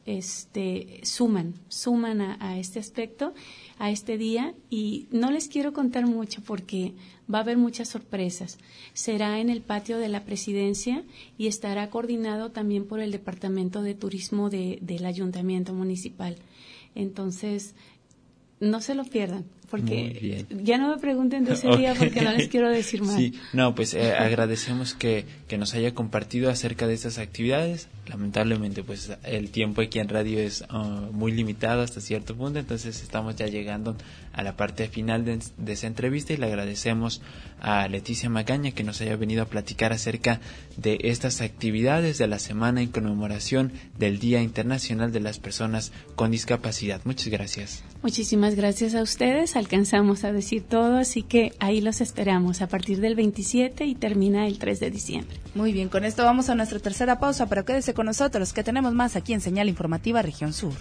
[SPEAKER 12] suman a este aspecto, a este día, y no les quiero contar mucho porque va a haber muchas sorpresas. Será en el patio de la Presidencia y estará coordinado también por el Departamento de Turismo del Ayuntamiento Municipal. Entonces, no se lo pierdan, porque ya no me pregunten de ese día porque no les quiero decir más.
[SPEAKER 5] Sí, no, pues agradecemos que nos haya compartido acerca de estas actividades. Lamentablemente, pues el tiempo aquí en radio es muy limitado hasta cierto punto, entonces estamos ya llegando a la parte final de esa entrevista, y le agradecemos a Leticia Magaña que nos haya venido a platicar acerca de estas actividades de la semana en conmemoración del Día Internacional de las Personas con Discapacidad. Muchas gracias.
[SPEAKER 12] Muchísimas gracias a ustedes. Alcanzamos a decir todo, así que ahí los esperamos a partir del 27 y termina el 3 de diciembre.
[SPEAKER 4] Muy bien, con esto vamos a nuestra tercera pausa, pero quédese con nosotros que tenemos más aquí en Señal Informativa Región Sur.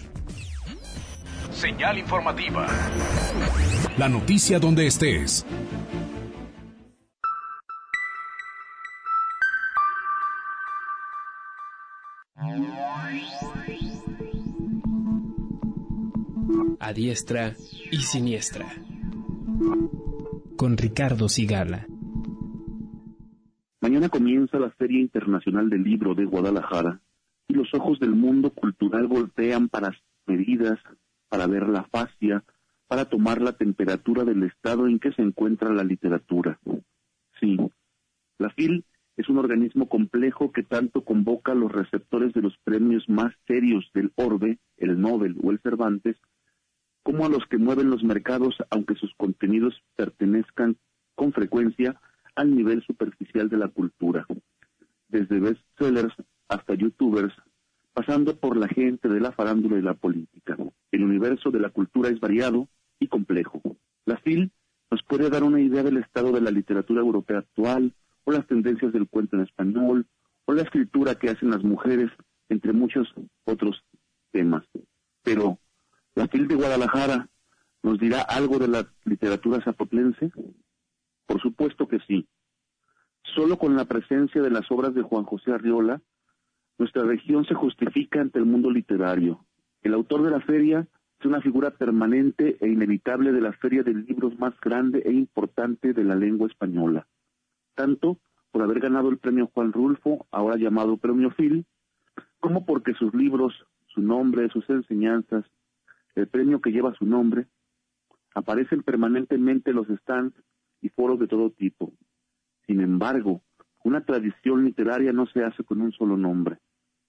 [SPEAKER 1] Señal Informativa. La noticia donde estés.
[SPEAKER 9] A diestra y siniestra. Con Ricardo Sigala.
[SPEAKER 13] Mañana comienza la Feria Internacional del Libro de Guadalajara y los ojos del mundo cultural voltean para medidas, para ver la fascia, para tomar la temperatura del estado en que se encuentra la literatura. Sí, la FIL es un organismo complejo que tanto convoca a los receptores de los premios más serios del Orbe, el Nobel o el Cervantes, como a los que mueven los mercados, aunque sus contenidos pertenezcan con frecuencia al nivel superficial de la cultura, desde bestsellers hasta youtubers, pasando por la gente de la farándula y la política. El universo de la cultura es variado y complejo. La FIL nos puede dar una idea del estado de la literatura europea actual, o las tendencias del cuento en español, o la escritura que hacen las mujeres, entre muchos otros temas. Pero, ¿la FIL de Guadalajara nos dirá algo de la literatura zapotlense? Por supuesto que sí. Solo con la presencia de las obras de Juan José Arriola, nuestra región se justifica ante el mundo literario. El autor de la feria es una figura permanente e inevitable de la feria de libros más grande e importante de la lengua española, tanto por haber ganado el premio Juan Rulfo, ahora llamado Premio Phil, como porque sus libros, su nombre, sus enseñanzas, el premio que lleva su nombre, aparecen permanentemente en los stands y foros de todo tipo. Sin embargo, una tradición literaria no se hace con un solo nombre.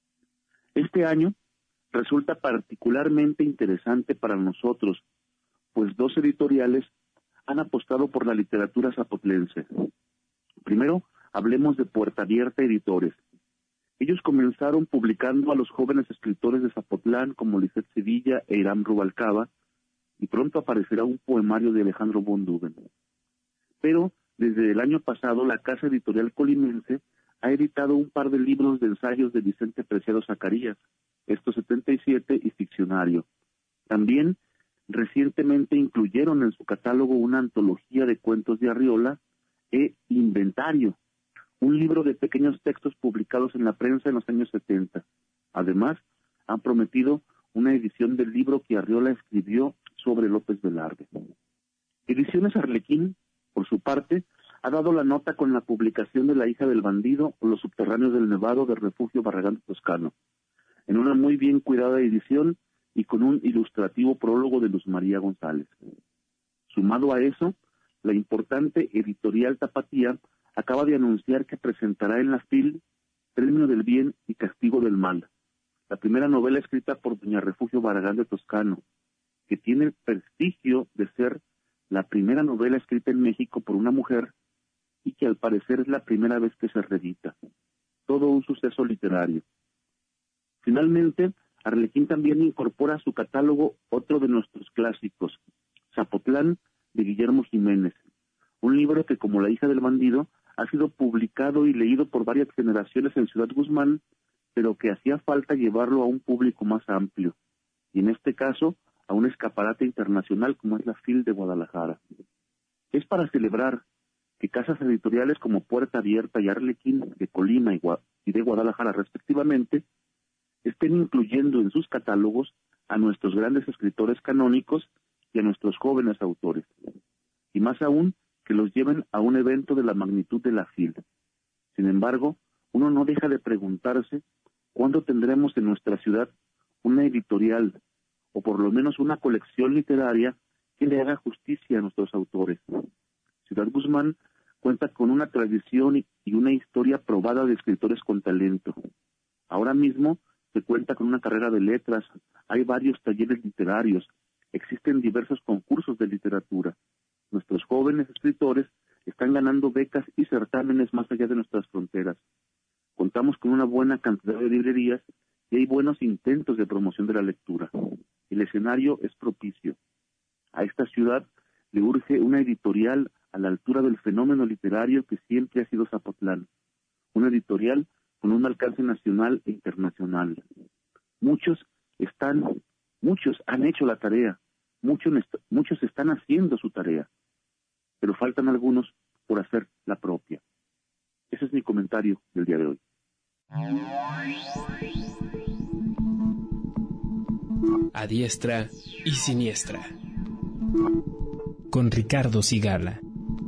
[SPEAKER 13] Este año resulta particularmente interesante para nosotros, pues 2 editoriales han apostado por la literatura zapotlense. Primero, hablemos de Puerta Abierta Editores. Ellos comenzaron publicando a los jóvenes escritores de Zapotlán como Lisette Sevilla e Irán Rubalcaba, y pronto aparecerá un poemario de Alejandro von Duven. Pero desde el año pasado, la casa editorial colimense ha editado un par de libros de ensayos de Vicente Preciado Zacarías, Estos 77 y Ficcionario. También recientemente incluyeron en su catálogo una antología de cuentos de Arriola e Inventario, un libro de pequeños textos publicados en la prensa en los años 70. Además, han prometido una edición del libro que Arriola escribió sobre López Velarde. Ediciones Arlequín, por su parte, ha dado la nota con la publicación de La hija del bandido o Los subterráneos del Nevado de Refugio Barragán Toscano, en una muy bien cuidada edición y con un ilustrativo prólogo de Luz María González. Sumado a eso, la importante editorial Tapatía acaba de anunciar que presentará en la FIL Premio del Bien y Castigo del Mal, la primera novela escrita por doña Refugio Barragán de Toscano, que tiene el prestigio de ser la primera novela escrita en México por una mujer y que al parecer es la primera vez que se reedita. Todo un suceso literario. Finalmente, Arlequín también incorpora a su catálogo otro de nuestros clásicos, Zapotlán, de Guillermo Jiménez, un libro que, como La hija del bandido, ha sido publicado y leído por varias generaciones en Ciudad Guzmán, pero que hacía falta llevarlo a un público más amplio, y en este caso, a un escaparate internacional como es la FIL de Guadalajara. Es para celebrar que casas editoriales como Puerta Abierta y Arlequín de Colima y de Guadalajara respectivamente estén incluyendo en sus catálogos a nuestros grandes escritores canónicos y a nuestros jóvenes autores, y más aún que los lleven a un evento de la magnitud de la FIL. Sin embargo, uno no deja de preguntarse cuándo tendremos en nuestra ciudad una editorial o por lo menos una colección literaria que le haga justicia a nuestros autores. Ciudad Guzmán cuenta con una tradición y una historia probada de escritores con talento. Ahora mismo se cuenta con una carrera de letras, hay varios talleres literarios, existen diversos concursos de literatura. Nuestros jóvenes escritores están ganando becas y certámenes más allá de nuestras fronteras. Contamos con una buena cantidad de librerías y hay buenos intentos de promoción de la lectura. El escenario es propicio. A esta ciudad le urge una editorial a la altura del fenómeno literario que siempre ha sido Zapotlán. Una editorial con un alcance nacional e internacional. Muchos han hecho la tarea, muchos están haciendo su tarea, pero faltan algunos por hacer la propia. Ese es mi comentario del día de hoy.
[SPEAKER 9] A diestra y siniestra. Con Ricardo Sigala.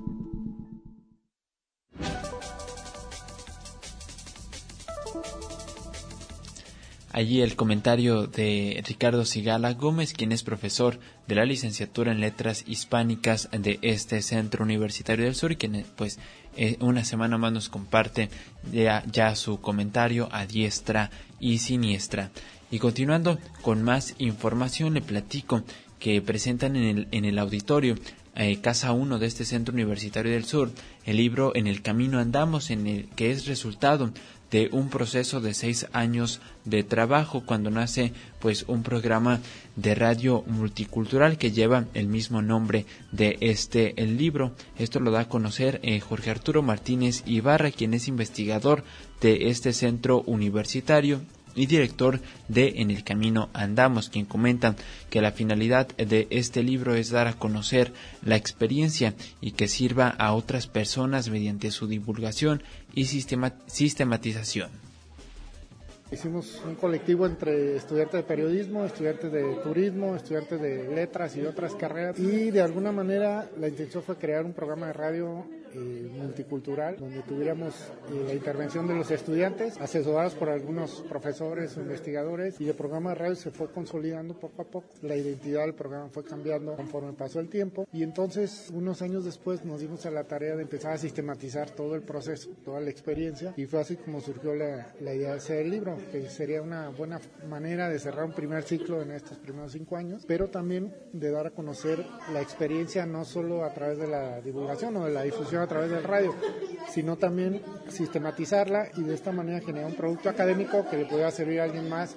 [SPEAKER 5] Allí el comentario de Ricardo Sigala Gómez, quien es profesor de la licenciatura en Letras Hispánicas de este Centro Universitario del Sur, y quien pues una semana más nos comparte ya su comentario a diestra y siniestra. Y continuando con más información, le platico que presentan en el auditorio Casa 1 de este Centro Universitario del Sur, el libro En el Camino Andamos, que es resultado de un proceso de 6 años de trabajo cuando nace pues un programa de radio multicultural que lleva el mismo nombre de el libro. Esto lo da a conocer Jorge Arturo Martínez Ibarra, quien es investigador de este centro universitario y director de En el Camino Andamos, quien comenta que la finalidad de este libro es dar a conocer la experiencia y que sirva a otras personas mediante su divulgación y sistematización.
[SPEAKER 14] Hicimos un colectivo entre estudiantes de periodismo, estudiantes de turismo, estudiantes de letras y otras carreras, y de alguna manera la intención fue crear un programa de radio multicultural donde tuviéramos la intervención de los estudiantes asesorados por algunos profesores o investigadores, y el programa de radio se fue consolidando poco a poco. La identidad del programa fue cambiando conforme pasó el tiempo, y entonces unos años después nos dimos a la tarea de empezar a sistematizar todo el proceso, toda la experiencia, y fue así como surgió la idea de hacer el libro, que sería una buena manera de cerrar un primer ciclo en estos primeros 5 años, pero también de dar a conocer la experiencia no solo a través de la divulgación o de la difusión a través del radio, sino también sistematizarla y de esta manera generar un producto académico que le pueda servir a alguien más.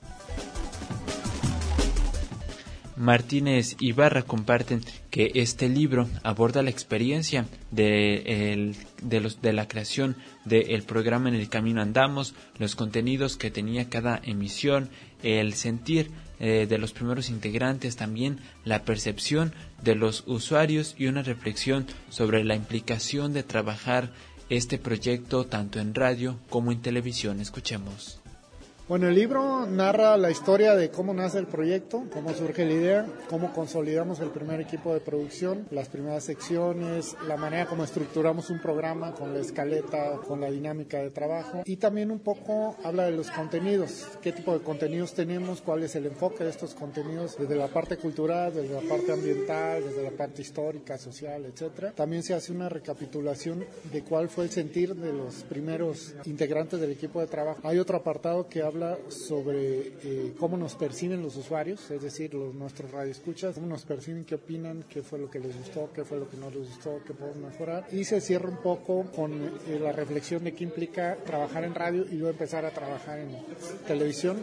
[SPEAKER 5] Martínez Ibarra comparten que este libro aborda la experiencia de la creación del programa En el Camino Andamos, los contenidos que tenía cada emisión, el sentir de los primeros integrantes, también la percepción de los usuarios y una reflexión sobre la implicación de trabajar este proyecto tanto en radio como en televisión. Escuchemos.
[SPEAKER 14] Bueno, el libro narra la historia de cómo nace el proyecto, cómo surge la idea, cómo consolidamos el primer equipo de producción, las primeras secciones, la manera como estructuramos un programa con la escaleta, con la dinámica de trabajo, y también un poco habla de los contenidos, qué tipo de contenidos tenemos, cuál es el enfoque de estos contenidos desde la parte cultural, desde la parte ambiental, desde la parte histórica, social, etcétera. También se hace una recapitulación de cuál fue el sentir de los primeros integrantes del equipo de trabajo. Hay otro apartado que habla sobre cómo nos perciben los usuarios, es decir, nuestros radioescuchas, cómo nos perciben, qué opinan, qué fue lo que les gustó, qué fue lo que no les gustó, qué podemos mejorar, y se cierra un poco con la reflexión de qué implica trabajar en radio y luego empezar a trabajar en televisión.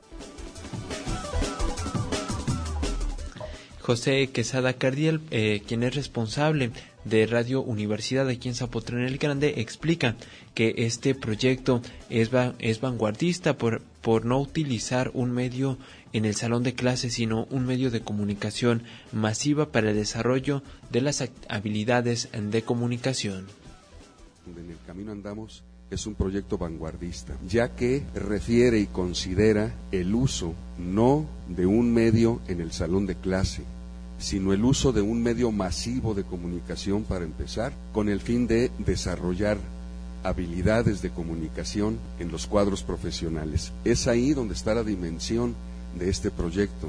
[SPEAKER 5] José Quesada Cardiel, quien es responsable de Radio Universidad aquí en Zapotlán el Grande, explica que este proyecto es vanguardista por no utilizar un medio en el salón de clases, sino un medio de comunicación masiva para el desarrollo de las habilidades de comunicación.
[SPEAKER 15] En el Camino Andamos es un proyecto vanguardista, ya que refiere y considera el uso no de un medio en el salón de clase, sino el uso de un medio masivo de comunicación para empezar, con el fin de desarrollar habilidades de comunicación en los cuadros profesionales. Es ahí donde está la dimensión de este proyecto.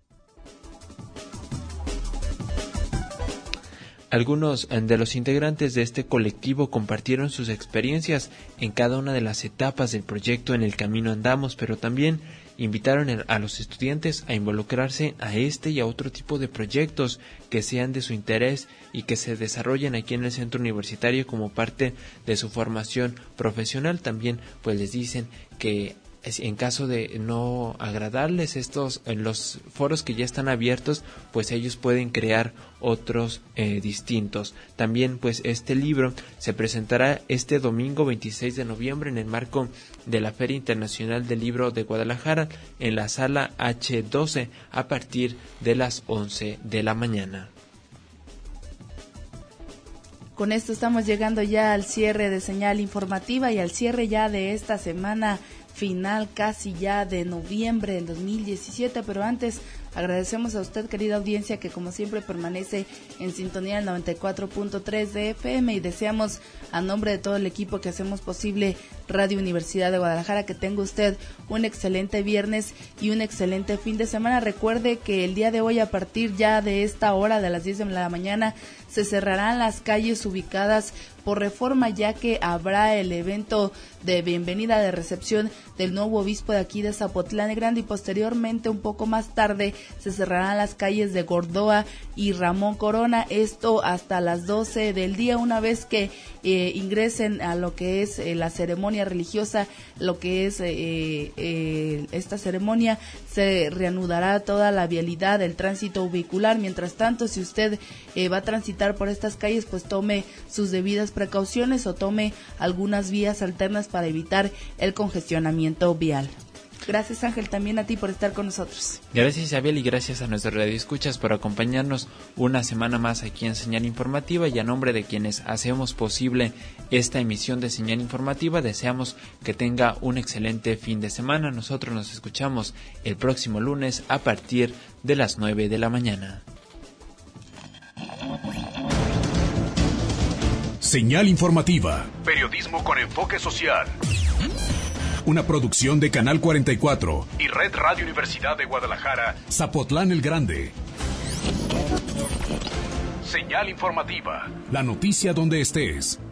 [SPEAKER 5] Algunos de los integrantes de este colectivo compartieron sus experiencias en cada una de las etapas del proyecto En el Camino Andamos, pero también invitaron a los estudiantes a involucrarse a este y a otro tipo de proyectos que sean de su interés y que se desarrollen aquí en el centro universitario como parte de su formación profesional. También pues les dicen que en caso de no agradarles en los foros que ya están abiertos, pues ellos pueden crear otros distintos. También pues este libro se presentará este domingo 26 de noviembre en el marco de la Feria Internacional del Libro de Guadalajara en la sala H12 a partir de las 11 de la mañana.
[SPEAKER 4] Con esto estamos llegando ya al cierre de Señal Informativa y al cierre ya de esta semana final casi ya de noviembre del 2017, pero antes agradecemos a usted, querida audiencia, que como siempre permanece en sintonía del 94.3 de FM, y deseamos a nombre de todo el equipo que hacemos posible Radio Universidad de Guadalajara que tenga usted un excelente viernes y un excelente fin de semana. Recuerde que el día de hoy, a partir ya de esta hora de las 10 de la mañana, se cerrarán las calles ubicadas por Reforma, ya que habrá el evento de bienvenida, de recepción del nuevo obispo de aquí de Zapotlán el Grande, y posteriormente, un poco más tarde, se cerrarán las calles de Gordoa y Ramón Corona, esto hasta las 12 del día. Una vez que ingresen a lo que es la ceremonia religiosa, lo que es esta ceremonia, se reanudará toda la vialidad, el tránsito vehicular. Mientras tanto, si usted va a transitar por estas calles, pues tome sus debidas precauciones o tome algunas vías alternas para evitar el congestionamiento vial. Gracias, Ángel, también a ti por estar con nosotros.
[SPEAKER 5] Gracias, Isabel, y gracias a nuestros radioescuchas por acompañarnos una semana más aquí en Señal Informativa, y a nombre de quienes hacemos posible esta emisión de Señal Informativa, deseamos que tenga un excelente fin de semana. Nosotros nos escuchamos el próximo lunes a partir de las 9 de la mañana.
[SPEAKER 1] Señal Informativa. Periodismo con enfoque social. Una producción de Canal 44 y Red Radio Universidad de Guadalajara, Zapotlán el Grande. Señal Informativa. La noticia donde estés.